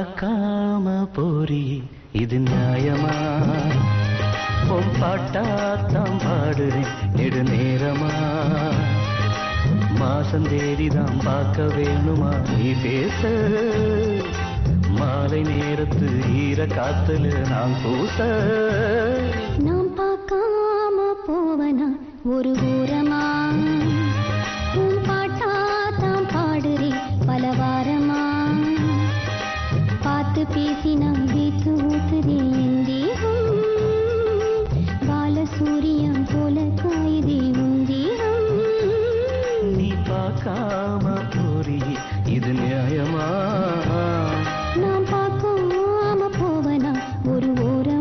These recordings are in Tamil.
பார்க்காம போரி இது நியாயமா? உன் பாட்டாத்தான் பாடுறேன் நெடு நேரமா. மாசம் தேதிதான் பார்க்க வேணுமா நீ பேச? மாலை நேரத்து ஈர காத்துல நான் கூச. நான் பார்க்காம போவனா ஒரு ஓரமா? உன் பாட்டாத்தான் பாடுறேன் பல வாரமா. பார்த்து பேசி நான் வீட்டு ஊத்துதே என் தேகம். பாலசூரியம் போல காயுதே உன் தேகம். நீ பார்க்காம போரி இது நியாயமா? நான் பார்க்காம போவனா ஒரு ஓரமா?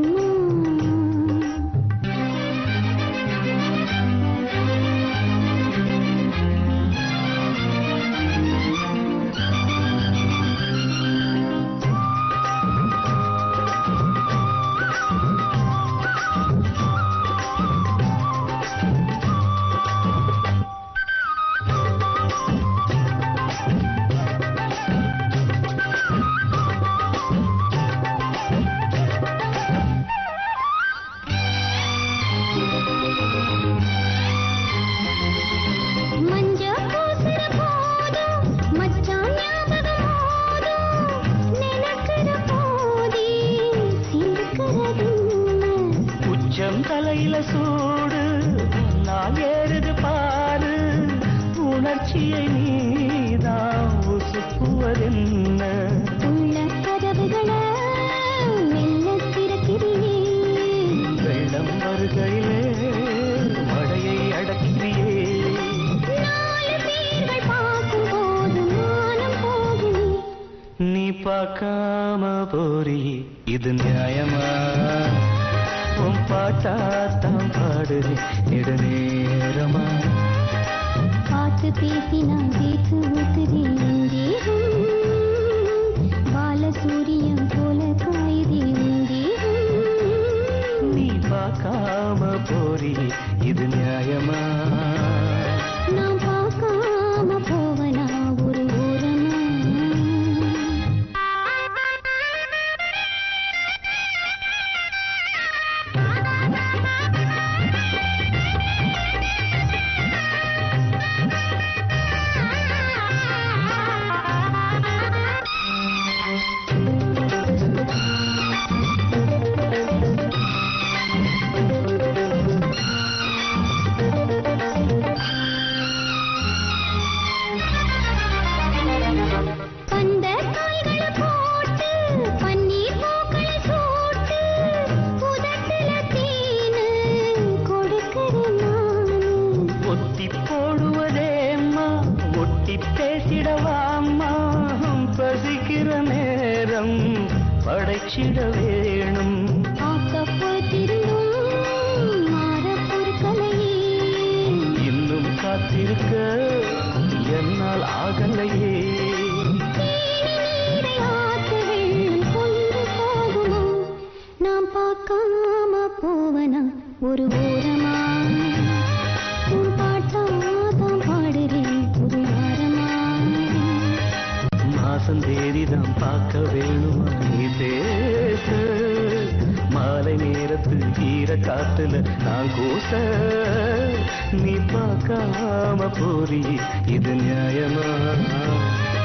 தலையில சூடு நான் ஏறுது பாரு. உணர்ச்சியை நீதான் உசுப்புவதென்ன? உள்ள கதவுகளை மெல்ல திறக்கிறியே. வெள்ளம் வருகையிலே மழையை அடக்கிறியே. 4 பேர்கள் பார்க்கும் போது மானம் போகுமே. நீ பார்க்காம போரி இது நியாயமா? உன் பாட்டாத்தான் பாடுறேன் நெடு நேரமா. பார்த்து பேசி நான் பேச்சு ஊத்துதே என் தேகம். பாலசூரியம் போல காயுதே உன் தேகம். நீ பார்க்காம போரி இது நியாயமா? நான் பார்க்காம போவனா ஒரு ஓரமா? பேசிடவாம்மா பசிக்கிற நேரம் படைச்சிட வேணும். இன்னும் காத்திருக்க என்னால் ஆகலையே. நாம் பார்க்காம போவனா ஒரு ஓரமா? உன் பாட்டாதான் பாடுறேன் ஒரு வாரமா. மாசம் தேதிதான் பார்க்க வேணுமா நீ பேச? மாலை நேரத்து ஈர காத்துல நான் கூச. நீ பார்க்காம போரி இது நியாயமா?